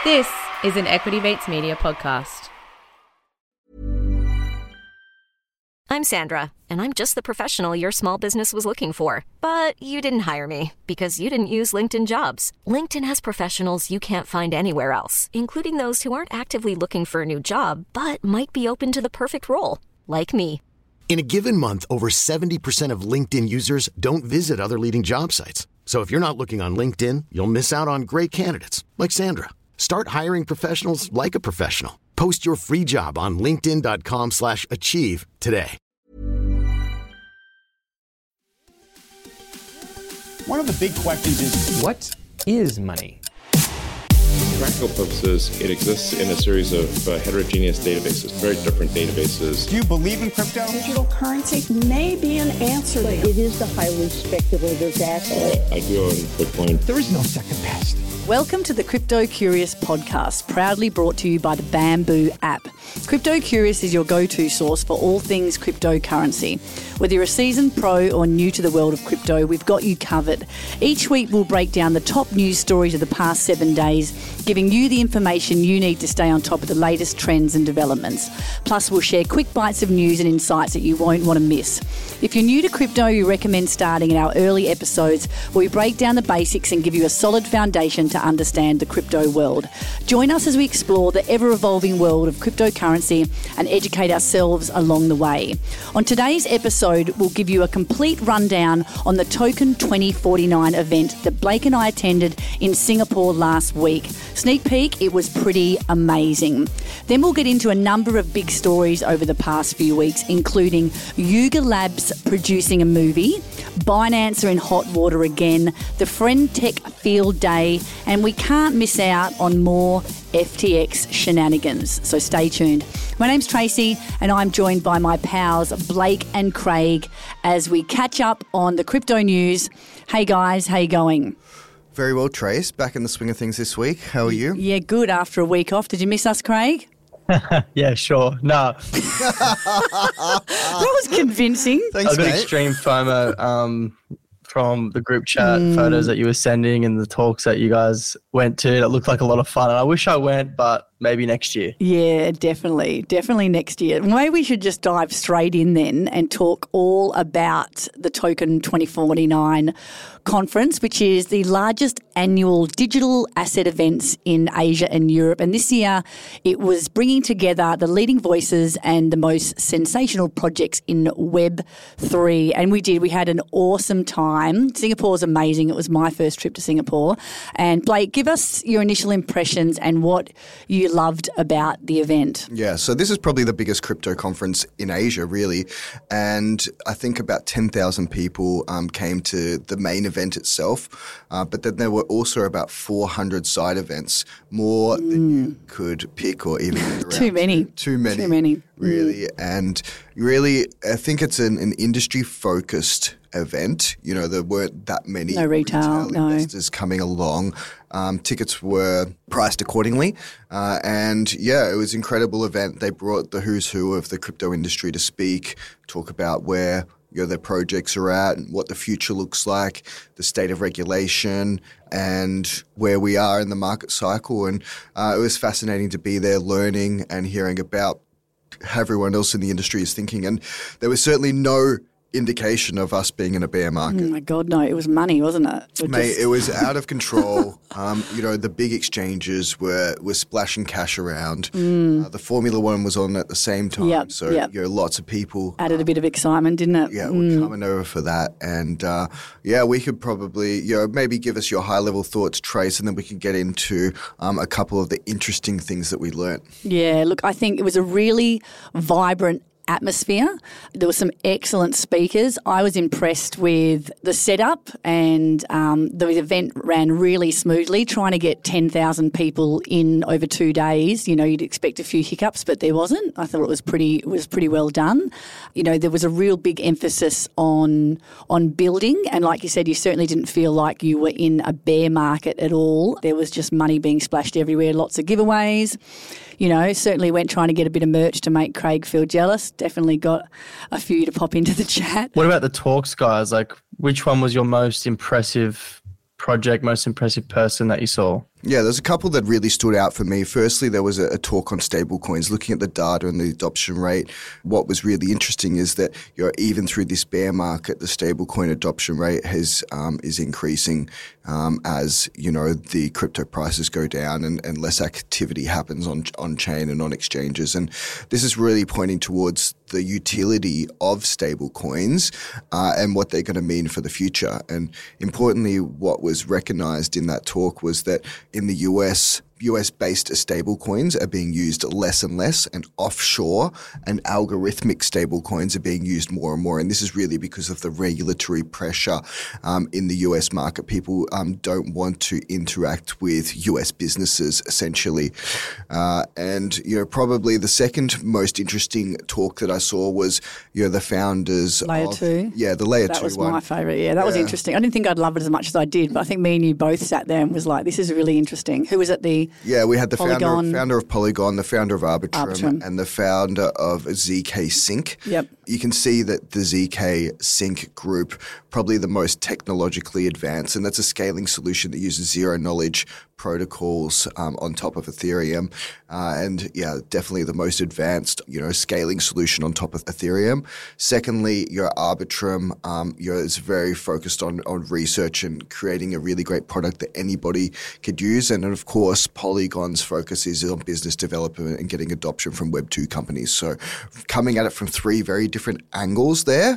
This is an Equity Mates Media podcast. I'm Sandra, and I'm just the professional your small business was looking for. But you didn't hire me because you didn't use LinkedIn Jobs. LinkedIn has professionals you can't find anywhere else, including those who aren't actively looking for a new job, but might be open to the perfect role, like me. In a given month, over 70% of LinkedIn users don't visit other leading job sites. So if you're not looking on LinkedIn, you'll miss out on great candidates like Sandra. Start hiring professionals like a professional. Post your free job on linkedin.com/achieve today. One of the big questions is, what is money? For practical purposes, it exists in a series of heterogeneous databases, very different databases. Do you believe in crypto? Digital currency may be an answer. But it is the highly speculative asset. I do own Bitcoin. There is no second best. Welcome to the Crypto Curious podcast, proudly brought to you by the Bamboo app. Crypto Curious is your go-to source for all things cryptocurrency. Whether you're a seasoned pro or new to the world of crypto, we've got you covered. Each week we'll break down the top news stories of the past 7 days, giving you the information you need to stay on top of the latest trends and developments. Plus, we'll share quick bites of news and insights that you won't want to miss. If you're new to crypto, we recommend starting in our early episodes where we break down the basics and give you a solid foundation to understand the crypto world. Join us as we explore the ever-evolving world of cryptocurrency and educate ourselves along the way. On today's episode, we'll give you a complete rundown on the Token 2049 event that Blake and I attended in Singapore last week. Sneak peek, it was pretty amazing. Then we'll get into a number of big stories over the past few weeks, including Yuga Labs producing a movie, Binance are in hot water again, the Friend Tech Field Day, and we can't miss out on more FTX shenanigans. So stay tuned. My name's Tracy and I'm joined by my pals Blake and Craig as we catch up on the crypto news. Hey guys, how you going? Very well, Trace. Back in the swing of things this week. How are you? Yeah, good after a week off. Did you miss us, Craig? Yeah, sure. No. That was convincing. Thanks, I got mate. extreme FOMO from the group chat photos that you were sending and the talks that you guys went to. That looked like a lot of fun. And I wish I went, but maybe next year. Yeah, definitely. Definitely next year. Maybe we should just dive straight in then and talk all about the Token 2049 conference, which is the largest annual digital asset events in Asia and Europe. And this year it was bringing together the leading voices and the most sensational projects in Web3. And we had an awesome time. Singapore's amazing. It was my first trip to Singapore. And Blake, give us your initial impressions and what you loved about the event. Yeah, so this is probably the biggest crypto conference in Asia, really. And I think about 10,000 people came to the main event itself. But then there were also about 400 side events, more than you could pick or even get around. Too many. Too many. Really. And really, I think it's an industry-focused event. You know, there weren't that many retail investors coming along. Tickets were priced accordingly. And yeah, it was an incredible event. They brought the who's who of the crypto industry to speak, talk about where their projects are at and what the future looks like, the state of regulation and where we are in the market cycle. And it was fascinating to be there learning and hearing about how everyone else in the industry is thinking. And there was certainly no indication of us being in a bear market. Oh my God, no, it was money, wasn't it? Mate, it was out of control. The big exchanges were splashing cash around. The Formula One was on at the same time. Lots of people. Added a bit of excitement, didn't it? Yeah, we're coming over for that. And we could probably, maybe give us your high level thoughts, Trace, and then we can get into a couple of the interesting things that we learnt. Yeah, look, I think it was a really vibrant atmosphere. There were some excellent speakers. I was impressed with the setup and the event ran really smoothly, trying to get 10,000 people in over 2 days. You know, you'd expect a few hiccups, but there wasn't. I thought it was pretty well done. You know, there was a real big emphasis on building, and like you said, you certainly didn't feel like you were in a bear market at all. There was just money being splashed everywhere, lots of giveaways. You know, certainly went trying to get a bit of merch to make Craig feel jealous. Definitely got a few to pop into the chat. What about the talks, guys? Like, which one was your most impressive project, most impressive person that you saw? Yeah, there's a couple that really stood out for me. Firstly, there was a talk on stablecoins, looking at the data and the adoption rate. What was really interesting is that even through this bear market, the stablecoin adoption rate is increasing as the crypto prices go down and less activity happens on chain and on exchanges. And this is really pointing towards the utility of stablecoins and what they're going to mean for the future. And importantly, what was recognized in that talk was that in the US-based stablecoins are being used less and less, and offshore and algorithmic stablecoins are being used more and more. And this is really because of the regulatory pressure in the US market. People don't want to interact with US businesses, essentially. And probably the second most interesting talk that I saw was the founders Layer 2. Yeah, the Layer 2 one. That was my favourite. Yeah, that was interesting. I didn't think I'd love it as much as I did, but I think me and you both sat there and was like, this is really interesting. Who was at the Yeah, we had the Polygon. founder of Polygon, the founder of Arbitrum, and the founder of ZK Sync. Yep. You can see that the ZK Sync group, probably the most technologically advanced, and that's a scaling solution that uses zero-knowledge protocols on top of Ethereum. And yeah, definitely the most advanced, scaling solution on top of Ethereum. Secondly, your Arbitrum, is very focused on research and creating a really great product that anybody could use. And of course, Polygon's focus is on business development and getting adoption from Web 2 companies. So coming at it from three very different angles there,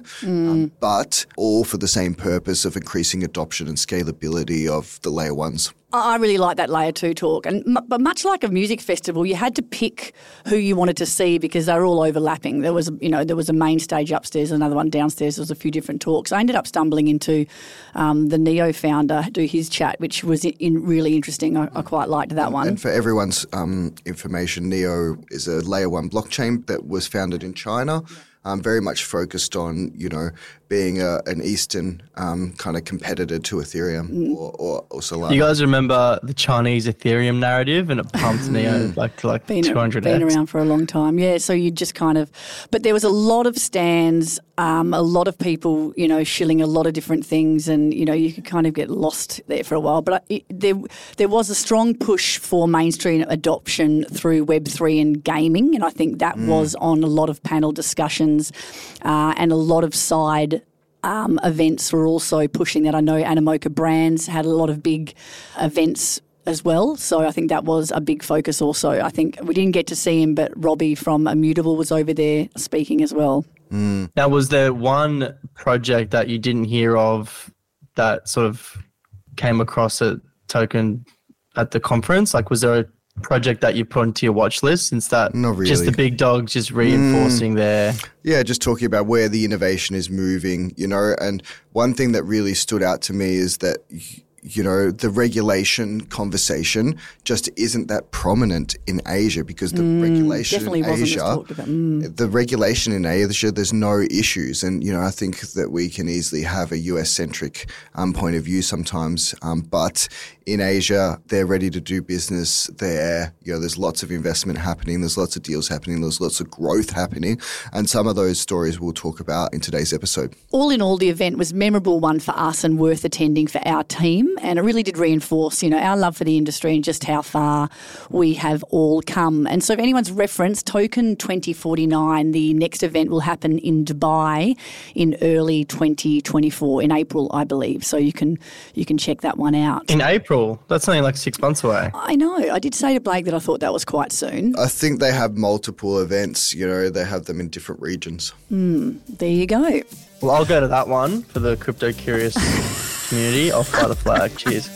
but all for the same purpose of increasing adoption and scalability of the layer ones. I really like that Layer 2 talk. But much like a music festival, you had to pick who you wanted to see because they were all overlapping. There was a main stage upstairs, another one downstairs. There was a few different talks. I ended up stumbling into the Neo founder do his chat, which was really interesting. I quite liked that one. And for everyone's information, Neo is a Layer 1 blockchain that was founded in China. Very much focused on, being an Eastern kind of competitor to Ethereum or Solana. You guys remember the Chinese Ethereum narrative, and it pumped Neo like 200x? Been around for a long time, yeah. So you just kind of – but there was a lot of stands, a lot of people, shilling a lot of different things, and, you could kind of get lost there for a while. But there was a strong push for mainstream adoption through Web3 and gaming, and I think that was on a lot of panel discussions and a lot of side events were also pushing that. I know Animoca Brands had a lot of big events as well, so I think that was a big focus also. I think we didn't get to see him, but Robbie from Immutable was over there speaking as well. Now, was there one project that you didn't hear of that sort of came across a token at the conference? Like, was there a project that you put onto your watch list since that? Not really. Just the big dogs just reinforcing their... Yeah, just talking about where the innovation is moving, and one thing that really stood out to me is that the regulation conversation just isn't that prominent in Asia because the regulation in Asia, the regulation in Asia, there's no issues. And, I think that we can easily have a US-centric point of view sometimes. But in Asia, they're ready to do business there. There's lots of investment happening. There's lots of deals happening. There's lots of growth happening. And some of those stories we'll talk about in today's episode. All in all, the event was a memorable one for us and worth attending for our team. And it really did reinforce, our love for the industry and just how far we have all come. And so if anyone's referenced Token 2049, the next event will happen in Dubai in early 2024, in April, I believe. So you can check that one out. In April? That's only like 6 months away. I know. I did say to Blake that I thought that was quite soon. I think they have multiple events, they have them in different regions. There you go. Well, I'll go to that one for the crypto curious community. I'll fly the flag. Cheers.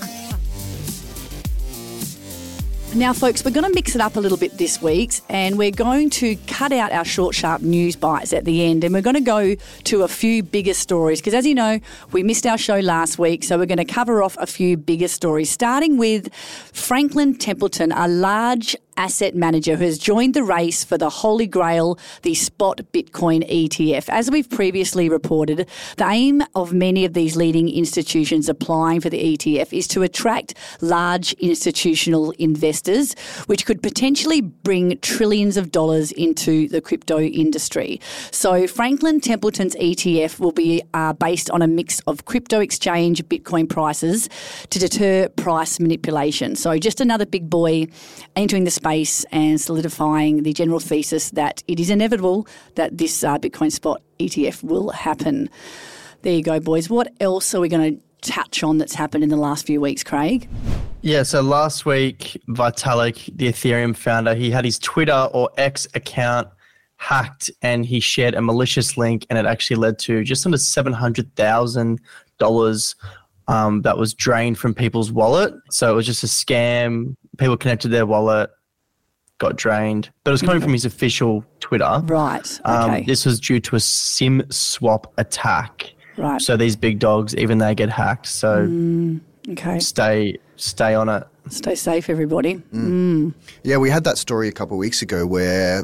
Now, folks, we're going to mix it up a little bit this week, and we're going to cut out our short, sharp news bites at the end, and we're going to go to a few bigger stories because, as you know, we missed our show last week, so we're going to cover off a few bigger stories, starting with Franklin Templeton, a large asset manager who has joined the race for the Holy Grail, the Spot Bitcoin ETF. As we've previously reported, the aim of many of these leading institutions applying for the ETF is to attract large institutional investors, which could potentially bring trillions of dollars into the crypto industry. So Franklin Templeton's ETF will be based on a mix of crypto exchange Bitcoin prices to deter price manipulation. So just another big boy entering the space and solidifying the general thesis that it is inevitable that this Bitcoin Spot ETF will happen. There you go, boys. What else are we going to touch on that's happened in the last few weeks, Craig? Yeah, so last week, Vitalik, the Ethereum founder, he had his Twitter or X account hacked and he shared a malicious link, and it actually led to just under $700,000 that was drained from people's wallet. So it was just a scam. People connected their wallet, got drained. But it was coming from his official Twitter. Right, okay. This was due to a SIM swap attack. Right. So these big dogs, even they get hacked. So okay. Stay on it. Stay safe, everybody. Yeah, we had that story a couple of weeks ago where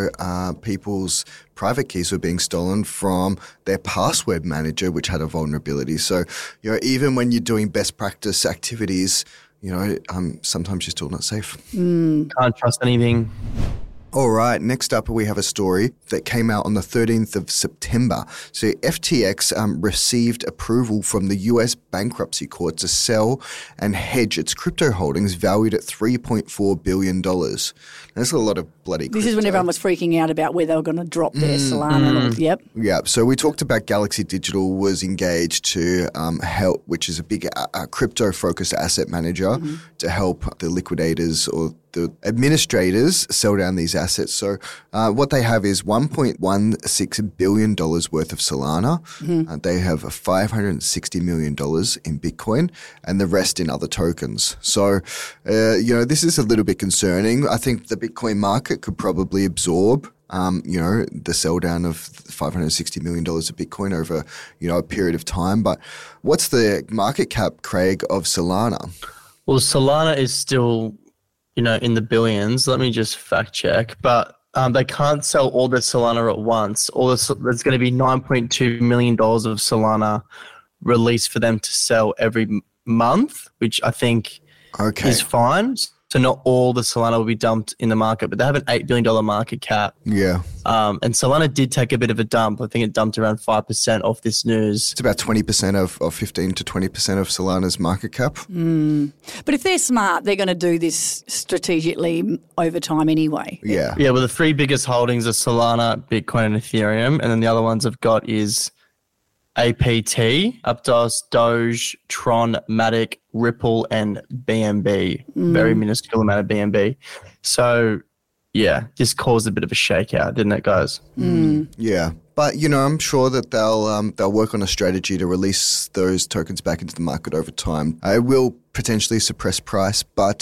people's private keys were being stolen from their password manager, which had a vulnerability. So, even when you're doing best practice activities, sometimes you're still not safe. Can't trust anything. All right, next up we have a story that came out on the 13th of September. So FTX received approval from the US bankruptcy court to sell and hedge its crypto holdings valued at $3.4 billion. That's a lot of bloody crypto. This is when everyone was freaking out about where they were going to drop their Solana. Yep. Yeah, so we talked about Galaxy Digital was engaged to help, which is a big crypto-focused asset manager, to help the liquidators or the administrators sell down these assets. So what they have is $1.16 billion worth of Solana. They have $560 million in Bitcoin and the rest in other tokens. So, this is a little bit concerning. I think the Bitcoin market could probably absorb the sell down of $560 million of Bitcoin over, a period of time. But what's the market cap, Craig, of Solana? Well, Solana is still in the billions. Let me just fact check. But they can't sell all their Solana at once. There's going to be $9.2 million of Solana released for them to sell every month, which I think is fine. So not all the Solana will be dumped in the market, but they have an $8 billion market cap. Yeah. And Solana did take a bit of a dump. I think it dumped around 5% off this news. It's about 20% of 15 to 20% of Solana's market cap. But if they're smart, they're going to do this strategically over time anyway. Yeah. Yeah, well, the three biggest holdings are Solana, Bitcoin, and Ethereum. And then the other ones I've got is APT, Aptos, Doge, Tron, Matic, Ripple, and BNB. Very minuscule amount of BNB. So, yeah, this caused a bit of a shakeout, didn't it, guys? Yeah. But, I'm sure that they'll work on a strategy to release those tokens back into the market over time. It will potentially suppress price, but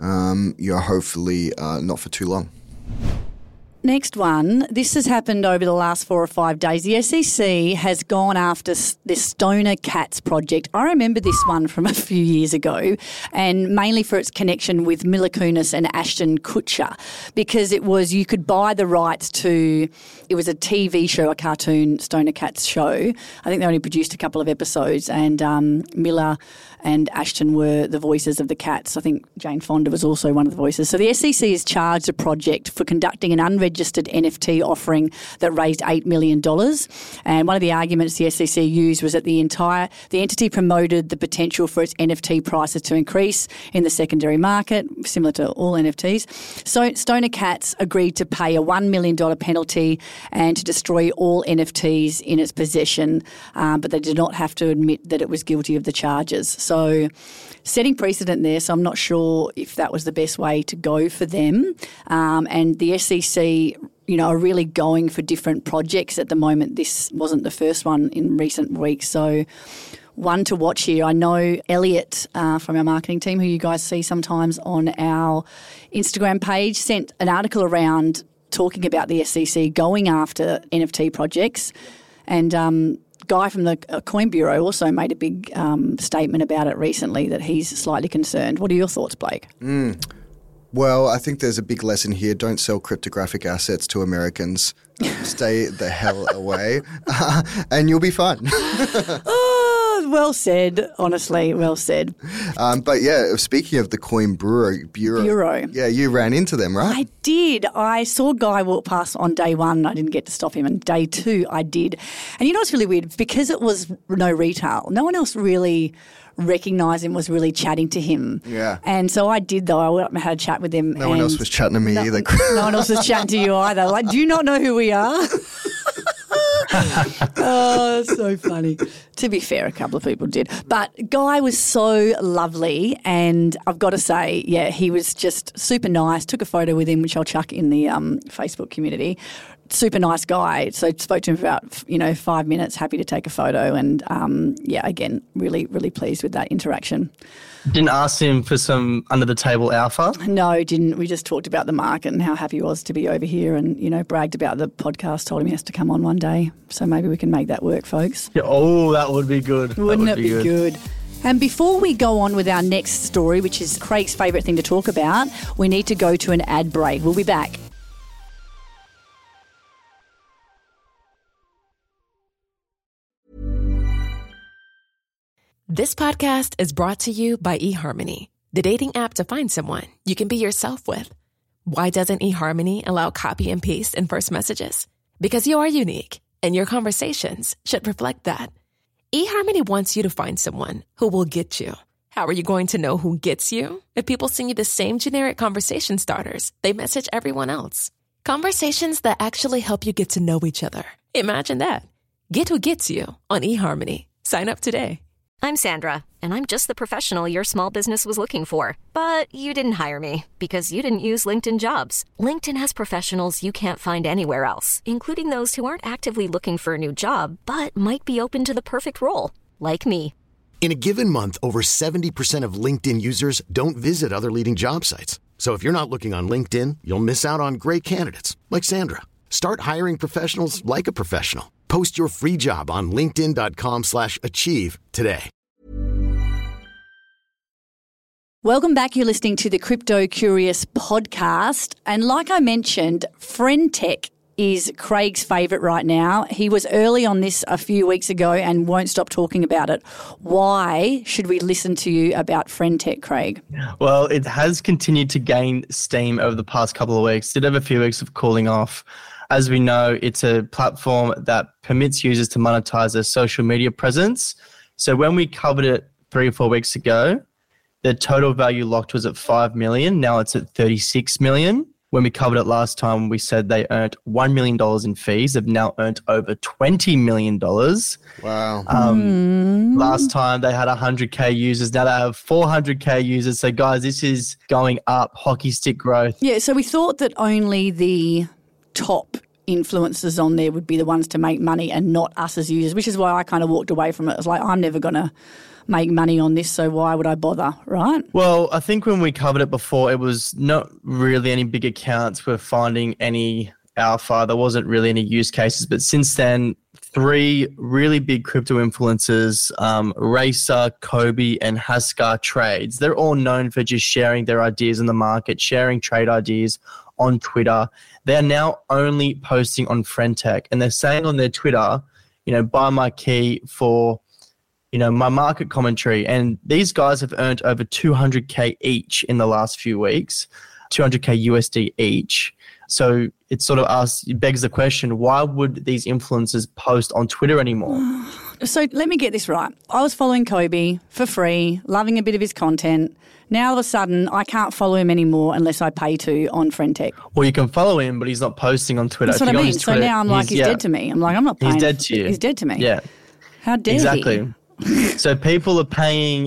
hopefully not for too long. Next one, this has happened over the last 4 or 5 days. The SEC has gone after this Stoner Cats project. I remember this one from a few years ago, and mainly for its connection with Mila Kunis and Ashton Kutcher, because you could buy the rights to, it was a TV show, a cartoon Stoner Cats show. I think they only produced a couple of episodes, and Mila and Ashton were the voices of the cats. I think Jane Fonda was also one of the voices. So the SEC has charged a project for conducting an unregistered NFT offering that raised $8 million. And one of the arguments the SEC used was that the entity promoted the potential for its NFT prices to increase in the secondary market, similar to all NFTs. So Stoner Cats agreed to pay a $1 million penalty and to destroy all NFTs in its possession, but they did not have to admit that it was guilty of the charges. So setting precedent there, so I'm not sure if that was the best way to go for them. And the SEC, are really going for different projects at the moment. This wasn't the first one in recent weeks. So one to watch here. I know Elliot from our marketing team, who you guys see sometimes on our Instagram page, sent an article around talking about the SEC going after NFT projects. And Guy from the Coin Bureau also made a big statement about it recently, that he's slightly concerned. What are your thoughts, Blake? Well, I think there's a big lesson here. Don't sell cryptographic assets to Americans. Stay the hell away, and you'll be fine. Oh, well said. Honestly, well said. But yeah, speaking of the Coin Bureau. Yeah, you ran into them, right? I did. I saw Guy walk past on day one and I didn't get to stop him. And day two, I did. And you know what's really weird? Because it was no retail, no one else really recognised him, was really chatting to him. Yeah. And so I did, though. I went up and had a chat with him. No one else was chatting to me either. No one else was chatting to you either. Like, do you not know who we are? Oh, that's so funny. To be fair, a couple of people did. But Guy was so lovely, and I've got to say, yeah, he was just super nice. Took a photo with him, which I'll chuck in the Facebook community. Super nice guy. So spoke to him for about 5 minutes, happy to take a photo, and yeah, again, really, really pleased with that interaction. Didn't ask him for some under-the-table alpha? No, didn't. We just talked about the market and how happy he was to be over here and, bragged about the podcast, told him he has to come on one day. So maybe we can make that work, folks. Yeah, oh, that would be good. Wouldn't it be good? And before we go on with our next story, which is Craig's favourite thing to talk about, we need to go to an ad break. We'll be back. This podcast is brought to you by eHarmony, the dating app to find someone you can be yourself with. Why doesn't eHarmony allow copy and paste in first messages? Because you are unique, and your conversations should reflect that. eHarmony wants you to find someone who will get you. How are you going to know who gets you? If people send you the same generic conversation starters they message everyone else. Conversations that actually help you get to know each other. Imagine that. Get who gets you on eHarmony. Sign up today. I'm Sandra, and I'm just the professional your small business was looking for. But you didn't hire me because you didn't use LinkedIn Jobs. LinkedIn has professionals you can't find anywhere else, including those who aren't actively looking for a new job, but might be open to the perfect role, like me. In a given month, over 70% of LinkedIn users don't visit other leading job sites. So if you're not looking on LinkedIn, you'll miss out on great candidates like Sandra. Start hiring professionals like a professional. Post your free job on linkedin.com/achieve today. Welcome back. You're listening to the Crypto Curious podcast. And like I mentioned, Friendtech is Craig's favourite right now. He was early on this a few weeks ago and won't stop talking about it. Why should we listen to you about Friendtech, Craig? Well, it has continued to gain steam over the past couple of weeks. Did have a few weeks of cooling off. As we know, it's a platform that permits users to monetize their social media presence. So when we covered it 3 or 4 weeks ago, the total value locked was at $5 million. Now it's at $36 million. When we covered it last time, we said they earned $1 million in fees. They've now earned over $20 million. Wow. Last time they had 100K users. Now they have 400K users. So guys, this is going up, hockey stick growth. Yeah, so we thought that only the top influencers on there would be the ones to make money and not us as users, which is why I kind of walked away from it. I was like, I'm never going to make money on this, so why would I bother, right? Well, I think when we covered it before, it was not really any big accounts were finding any alpha. There wasn't really any use cases. But since then, 3 really big crypto influencers, Racer, Kobe, and Haskar Trades, they're all known for just sharing their ideas in the market, sharing trade ideas on Twitter. They're now only posting on Friendtech, and they're saying on their Twitter, buy my key for, my market commentary. And these guys have earned over 200K each in the last few weeks, 200K USD each. So it sort of begs the question, why would these influencers post on Twitter anymore? So let me get this right. I was following Kobe for free, loving a bit of his content. Now all of a sudden I can't follow him anymore unless I pay to on Friendtech. Well, you can follow him, but he's not posting on Twitter. That's what I mean. So now I'm like, he's dead to me. I'm like, I'm not paying. He's dead to you. He's dead to me. Yeah. How dare he? So people are paying,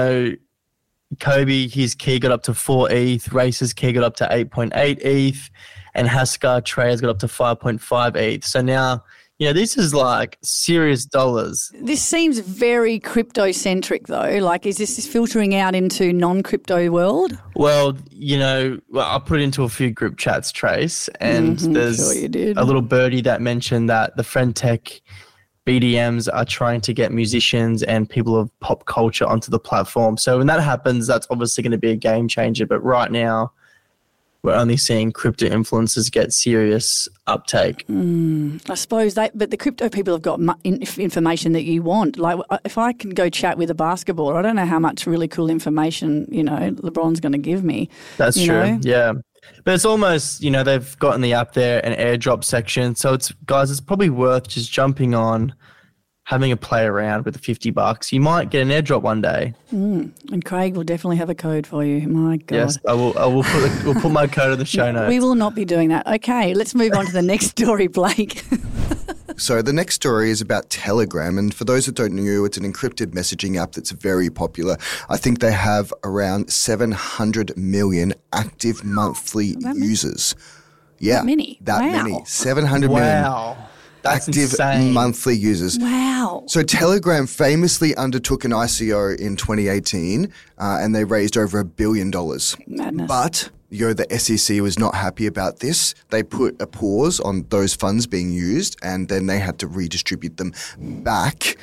Kobe, his key got up to 4 ETH, Racer's key got up to 8.8 ETH, and Haskar Trades got up to 5.5 ETH. So now, this is like serious dollars. This seems very crypto-centric though. Like, is this filtering out into non-crypto world? Well, I put it into a few group chats, Trace, and there's a little birdie that mentioned that the Friendtech BDMs are trying to get musicians and people of pop culture onto the platform. So when that happens, that's obviously going to be a game changer. But right now, we're only seeing crypto influencers get serious uptake. I suppose but the crypto people have got information that you want. Like if I can go chat with a basketballer, I don't know how much really cool information, LeBron's going to give me. That's true. Yeah. But it's almost, they've got in the app there an airdrop section. So it's probably worth just jumping on, having a play around with the $50. You might get an airdrop one day. And Craig will definitely have a code for you. My God. Yes, we'll put my code in the show notes. We will not be doing that. Okay, let's move on to the next story, Blake. So the next story is about Telegram, and for those that don't know, it's an encrypted messaging app that's very popular. I think they have around 700 million active monthly users. Yeah, that many? That wow. many. 700 million. Wow. That's active insane. monthly users. Wow. So Telegram famously undertook an ICO in 2018 and they raised over $1 billion. Madness. But the SEC was not happy about this. They put a pause on those funds being used and then they had to redistribute them back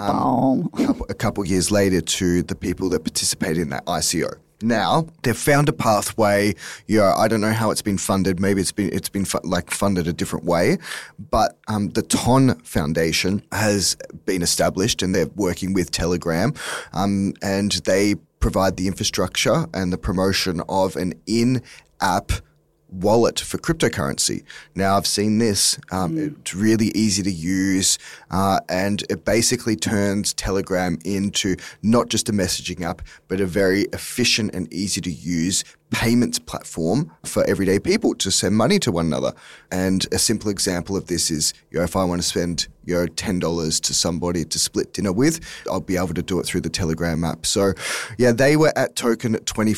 a couple years later to the people that participated in that ICO. Now, they've found a pathway. I don't know how it's been funded. Maybe it's been funded a different way. But the TON Foundation has been established and they're working with Telegram and they provide the infrastructure and the promotion of an in-app wallet for cryptocurrency. Now, I've seen this. It's really easy to use and it basically turns Telegram into not just a messaging app, but a very efficient and easy to use payments platform for everyday people to send money to one another. And a simple example of this is, if I want to spend $10 to somebody to split dinner with, I'll be able to do it through the Telegram app. So, they were at Token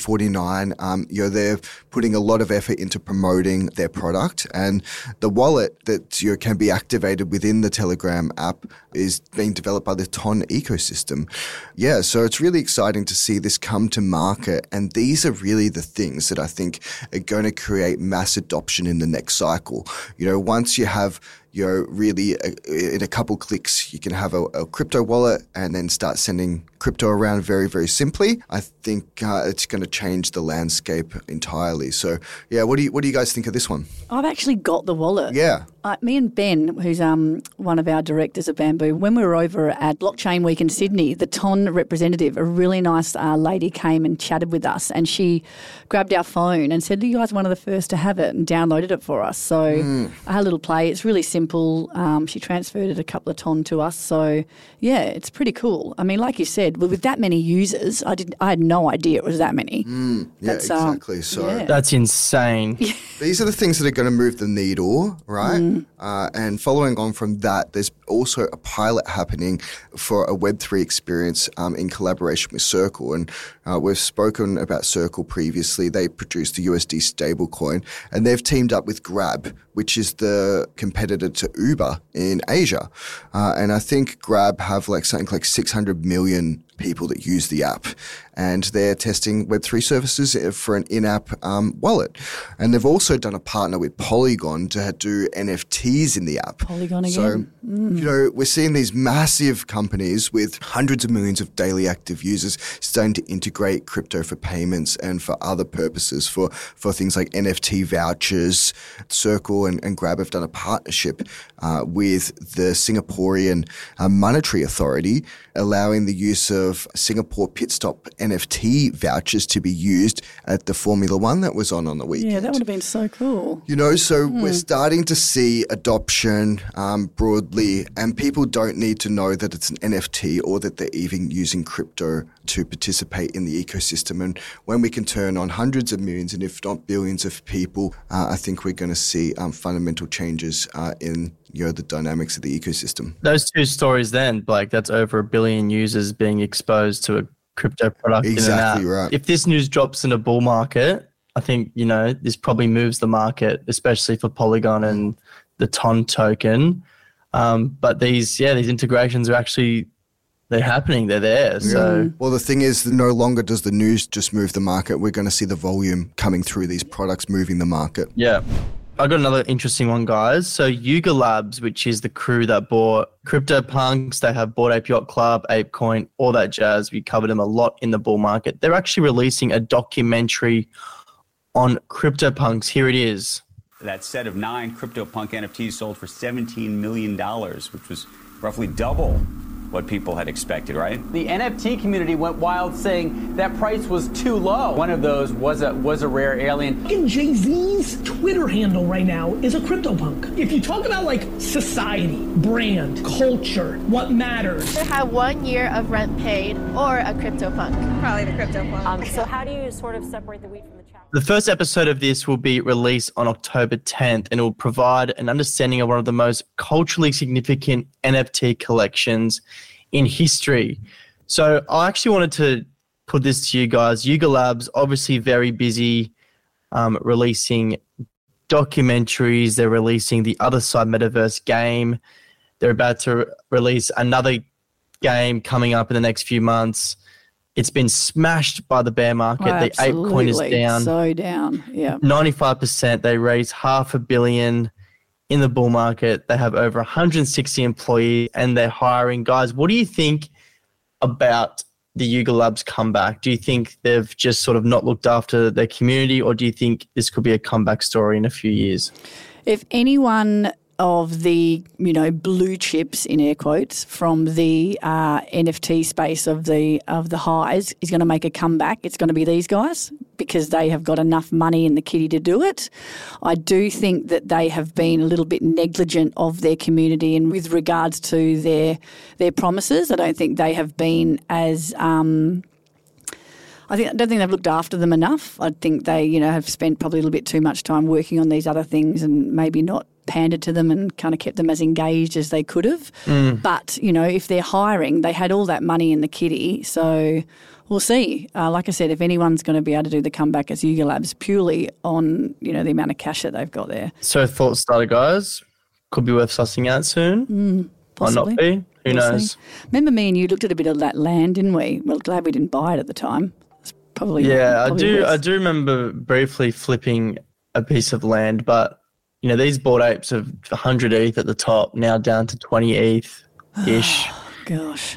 2049. They're putting a lot of effort into promoting their product, and the wallet that can be activated within the Telegram app is being developed by the TON ecosystem. So it's really exciting to see this come to market, and these are really the things that I think are going to create mass adoption in the next cycle. Once you have really in a couple clicks, you can have a crypto wallet and then start sending crypto around very, very simply. I think it's going to change the landscape entirely. So, what do you guys think of this one? I've actually got the wallet. Yeah. Me and Ben, who's one of our directors at Bamboo, when we were over at Blockchain Week in Sydney, the TON representative, a really nice lady, came and chatted with us, and she grabbed our phone and said, "You guys are one of the first to have it," and downloaded it for us. So I had a little play. It's really simple. She transferred a couple of TON to us. So, it's pretty cool. I mean, like you said, with that many users, I had no idea it was that many. Exactly. That's insane. These are the things that are going to move the needle, right? And following on from that, there's also a pilot happening for a Web3 experience in collaboration with Circle. And we've spoken about Circle previously. They produced the USD stablecoin, and they've teamed up with Grab, which is the competitor to Uber in Asia. And I think Grab have something like 600 million people that use the app, and they're testing Web3 services for an in-app wallet. And they've also done a partner with Polygon to do NFTs in the app. Polygon again. So, we're seeing these massive companies with hundreds of millions of daily active users starting to integrate crypto for payments and for other purposes, for things like NFT vouchers. Circle and Grab have done a partnership with the Singaporean Monetary Authority, allowing the use of Singapore pit stop NFT vouchers to be used at the Formula One that was on the weekend. Yeah, that would have been so cool. So we're starting to see adoption broadly, and people don't need to know that it's an NFT or that they're even using crypto to participate in the ecosystem. And when we can turn on hundreds of millions and if not billions of people, I think we're going to see fundamental changes in the dynamics of the ecosystem. Those two stories then, Blake, that's over 1 billion users being exposed to a crypto product. Exactly right. If this news drops in a bull market, I think, this probably moves the market, especially for Polygon and the TON token. But these integrations are actually, they're happening, they're there. So, well, the thing is, no longer does the news just move the market. We're going to see the volume coming through these products moving the market. Yeah. I got another interesting one, guys. So Yuga Labs, which is the crew that bought CryptoPunks, they have bought Ape Yacht Club, ApeCoin, all that jazz. We covered them a lot in the bull market. They're actually releasing a documentary on CryptoPunks. Here it is. That set of 9 CryptoPunk NFTs sold for $17 million, which was roughly double what people had expected, right? The NFT community went wild saying that price was too low. One of those was a rare alien. Jay-Z's Twitter handle right now is a CryptoPunk. If you talk about like society, brand, culture, what matters. To have 1 year of rent paid or a CryptoPunk. Probably the CryptoPunk. So how do you sort of separate the wheat from the chaff? The first episode of this will be released on October 10th, and it will provide an understanding of one of the most culturally significant NFT collections in history. So I actually wanted to put this to you guys. Yuga Labs, obviously very busy releasing documentaries. They're releasing the Other Side Metaverse game. They're about to release another game coming up in the next few months. It's been smashed by the bear market. The ApeCoin is down. So down, yeah. 95%. They raised $500 million in the bull market. They have over 160 employees and they're hiring. Guys, what do you think about the Yuga Labs comeback? Do you think they've just sort of not looked after their community, or do you think this could be a comeback story in a few years? If anyone of the, blue chips in air quotes from the NFT space of the highs is going to make a comeback, it's going to be these guys, because they have got enough money in the kitty to do it. I do think that they have been a little bit negligent of their community and with regards to their promises. I don't think they have been as I don't think they've looked after them enough. I think they, have spent probably a little bit too much time working on these other things and maybe not pandered to them and kind of kept them as engaged as they could have. But, if they're hiring, they had all that money in the kitty. So we'll see. Like I said, if anyone's going to be able to do the comeback, it's Yuga Labs, purely on, the amount of cash that they've got there. So thought starter, guys, could be worth sussing out soon. Possibly. Might not be. Who knows? See. Remember me and you looked at a bit of that land, didn't we? Well, glad we didn't buy it at the time. It's probably I do. worth. I do remember briefly flipping a piece of land, but these Bored Apes of 100 ETH at the top, now down to 20 ETH ish. Gosh.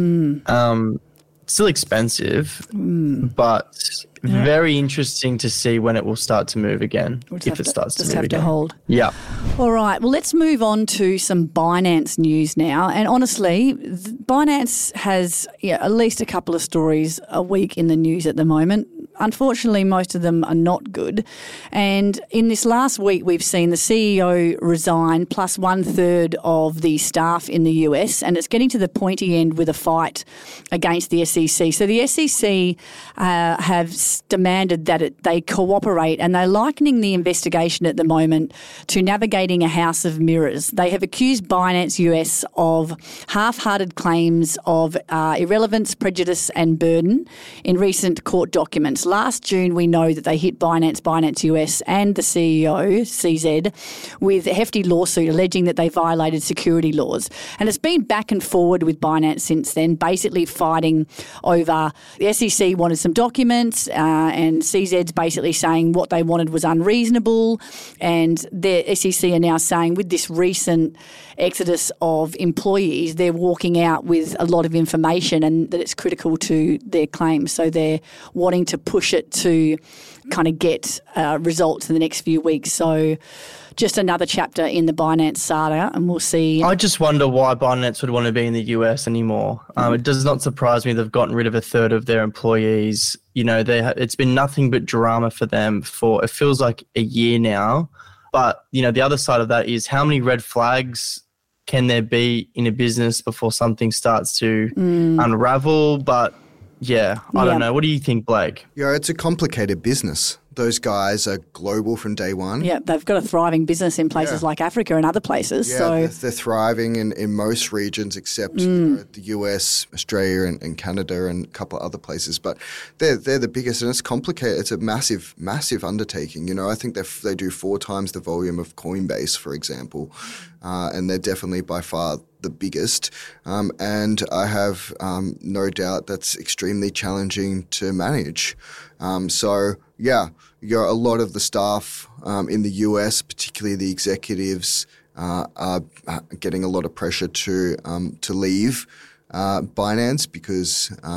Still expensive, but very interesting to see when it will start to move again. If it starts to move again. Just have to hold. Yeah. All right. Well, let's move on to some Binance news now. And honestly, Binance has at least a couple of stories a week in the news at the moment. Unfortunately, most of them are not good. And in this last week, we've seen the CEO resign, plus 1/3 of the staff in the US, and it's getting to the pointy end with a fight against the SEC. So the SEC have demanded that they cooperate, and they're likening the investigation at the moment to navigating a house of mirrors. They have accused Binance US of half-hearted claims of irrelevance, prejudice and burden in recent court documents. Last June, we know that they hit Binance US and the CEO, CZ, with a hefty lawsuit alleging that they violated security laws. And it's been back and forward with Binance since then, basically fighting over the SEC wanted some documents and CZ's basically saying what they wanted was unreasonable. And the SEC are now saying with this recent exodus of employees, they're walking out with a lot of information and that it's critical to their claims. So they're wanting to push it to kind of get results in the next few weeks. So just another chapter in the Binance saga, and we'll see. I just wonder why Binance would want to be in the US anymore. It does not surprise me they've gotten rid of 1/3 of their employees. It's been nothing but drama for them for, it feels like, a year now. But, the other side of that is how many red flags can there be in a business before something starts to unravel? But, I don't know. What do you think, Blake? Yeah, it's a complicated business. Those guys are global from day one. Yeah, they've got a thriving business in places like Africa and other places. Yeah, they're thriving in most regions except the US, Australia and Canada and a couple of other places. But they're the biggest, and it's complicated. It's a massive, massive undertaking. I think they do 4 times the volume of Coinbase, for example, and they're definitely by far the biggest. And I have no doubt that's extremely challenging to manage. A lot of the staff in the US, particularly the executives, are getting a lot of pressure to leave Binance because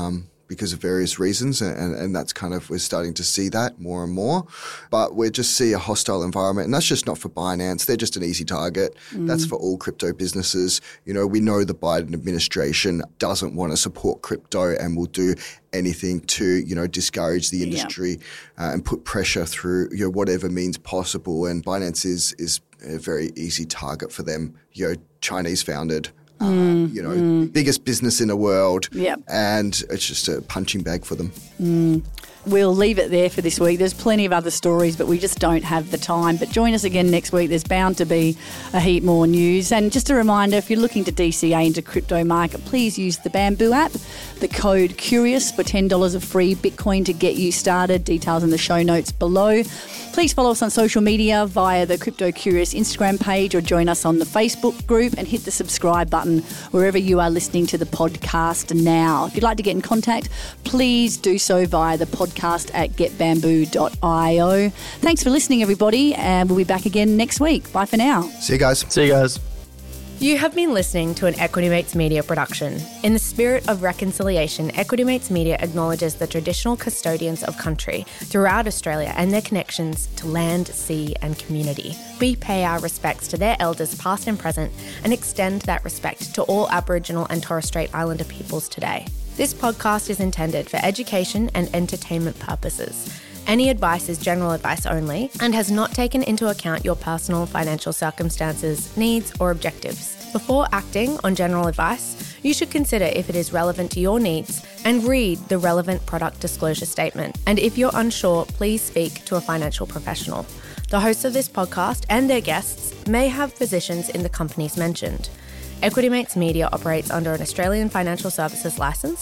because of various reasons, and that's kind of, we're starting to see that more and more. But we just see a hostile environment, and that's just not for Binance. They're just an easy target. That's for all crypto businesses. You know, we know the Biden administration doesn't want to support crypto and will do anything to, you know, discourage the industry and put pressure through, you know, whatever means possible. And Binance is a very easy target for them. You know, Chinese founded. Biggest business in the world. And it's just a punching bag for them. We'll leave it there for this week. There's plenty of other stories, but we just don't have the time. But join us again next week. There's bound to be a heap more news. And just a reminder, if you're looking to DCA into crypto market, please use the Bamboo app. The code CURIOUS for $10 of free Bitcoin to get you started. Details in the show notes below. Please follow us on social media via the Crypto Curious Instagram page, or join us on the Facebook group, and hit the subscribe button wherever you are listening to the podcast now. If you'd like to get in contact, please do so via the podcast at getbamboo.io. Thanks for listening, everybody, and we'll be back again next week. Bye for now. See you guys. See you guys. You have been listening to an Equity Mates Media production. In the spirit of reconciliation, Equity Mates Media acknowledges the traditional custodians of country throughout Australia and their connections to land, sea and community. We pay our respects to their elders past and present, and extend that respect to all Aboriginal and Torres Strait Islander peoples today. This podcast is intended for education and entertainment purposes. Any advice is general advice only and has not taken into account your personal financial circumstances, needs, or objectives. Before acting on general advice, you should consider if it is relevant to your needs and read the relevant product disclosure statement. And if you're unsure, please speak to a financial professional. The hosts of this podcast and their guests may have positions in the companies mentioned. Equity Mates Media operates under an Australian Financial Services Licence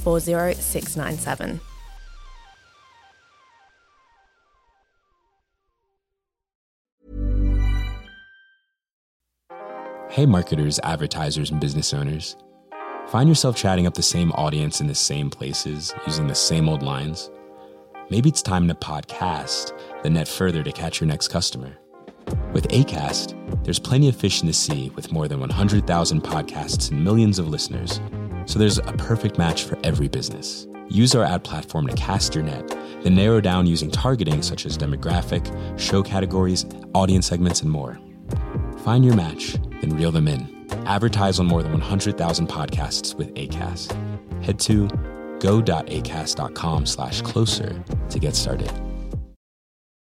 540697. Hey marketers, advertisers, and business owners. Find yourself chatting up the same audience in the same places, using the same old lines? Maybe it's time to podcast the net further to catch your next customer. With Acast, there's plenty of fish in the sea with more than 100,000 podcasts and millions of listeners. So there's a perfect match for every business. Use our ad platform to cast your net, then narrow down using targeting such as demographic, show categories, audience segments, and more. Find your match, then reel them in. Advertise on more than 100,000 podcasts with Acast. Head to go.acast.com/closer to get started.